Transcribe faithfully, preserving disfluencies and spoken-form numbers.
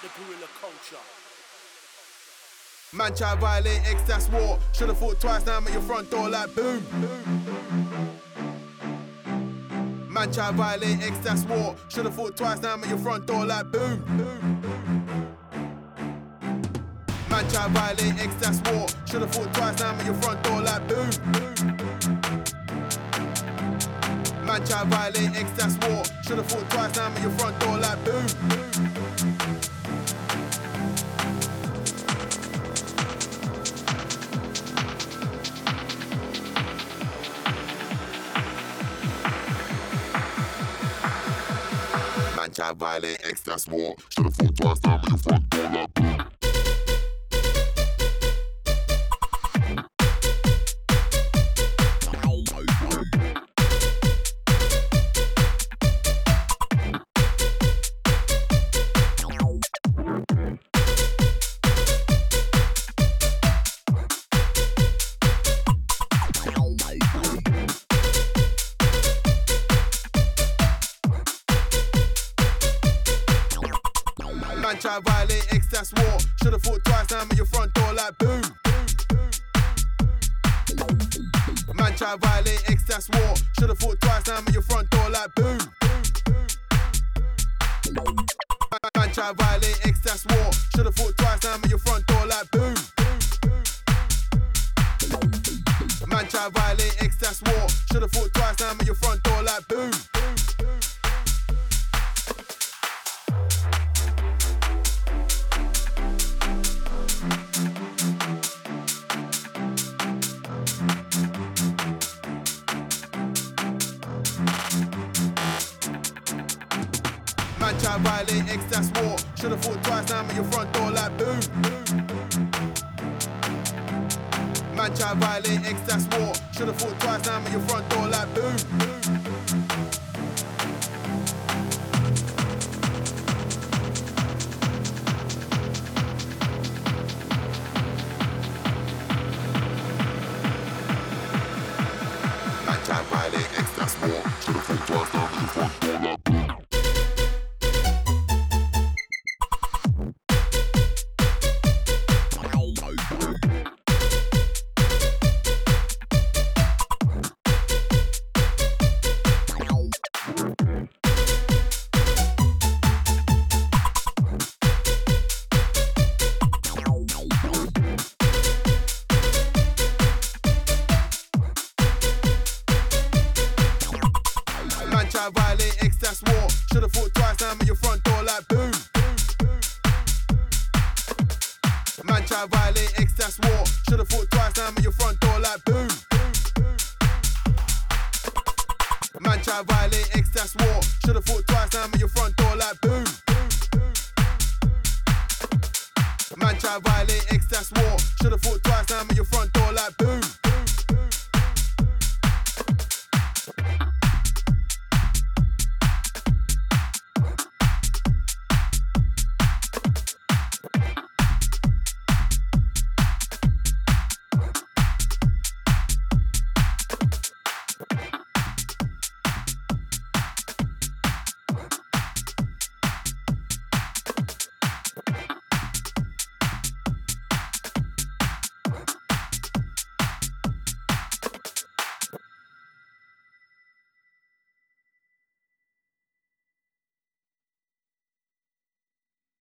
the guerrilla culture. Man try violate X, that's war. Should've thought twice, now I'm at your front door like boom. Man try violate X, that's war. Should've thought twice, now I'm at your front door like boom. Man try violate X, that's war. Should've thought twice, now I'm at your front door like boom. Man try violate X, that's war. Should've thought twice, now I'm at your front door like boom. Man try violate X, that's war. Should've thought twice, now I'm at your front door like boom. Man try violate X, that's war. Should've thought twice, now I'm at your front door like boom. Man try violate X, that's war. Should've thought twice, now I'm at your front door like boom. Man try violate X, that's war. Should've thought twice, now I'm at your front door like boom. Man try violate X, that's war. Should've thought twice, now I'm at your front door like boom. Man try violate X, that's war. Should've thought twice, now I'm at your front door like boom. Man try violate X, that's war. Should've thought twice, now I'm at your front door like boom. Man try violate X, that's war. Should've thought twice, now I'm at your front door like boom. Man try violate X, that's war. Should've thought twice, now I'm at your front door like boom. Man try violate X, that's war. Should've thought twice, now I'm at your front door like boom. Man try violate X, that's war. Should've thought twice, now I'm at your front door like boom. Man try violate X, that's war. Should've thought twice, now I'm at your front door like boom.